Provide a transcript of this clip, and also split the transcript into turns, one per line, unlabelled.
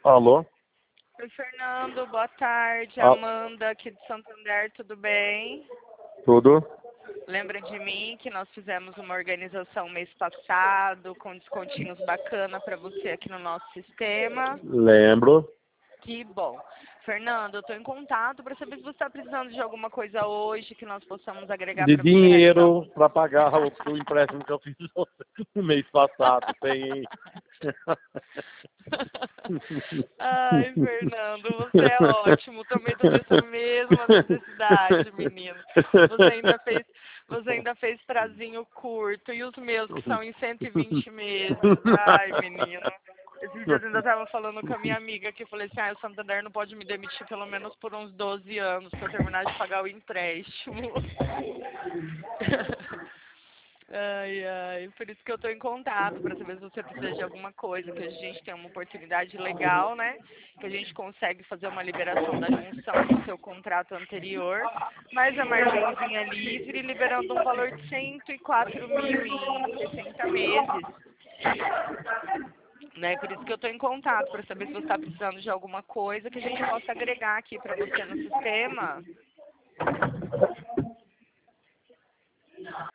Alô?
Oi, Fernando, boa tarde.
Ah.
Amanda, aqui de Santander, tudo bem?
Tudo?
Lembra de mim que nós fizemos uma organização mês passado com descontinhos bacana para você aqui no nosso sistema?
Lembro.
Que bom. Fernando, eu estou em contato para saber se você está precisando de alguma coisa hoje que nós possamos agregar
De
para você realizar.
dinheiro para pagar o empréstimo que eu fiz no mês passado. Tem.
Ai, Fernando, você é ótimo. Também estou nessa mesma necessidade, menino. Você ainda fez prazinho curto. E os meus que são em 120 meses. Ai, menino. Esses dias eu ainda estava falando com a minha amiga que eu falei assim, o Santander não pode me demitir pelo menos por uns 12 anos para eu terminar de pagar o empréstimo. Ai, ai, por isso que eu estou em contato, para saber se você precisa de alguma coisa, que a gente tem uma oportunidade legal, né? Que a gente consegue fazer uma liberação da junção do seu contrato anterior, mas a margenzinha livre, liberando um valor de 104 mil em 60 meses. Né? Por isso que eu estou em contato, para saber se você está precisando de alguma coisa que a gente possa agregar aqui para você no sistema.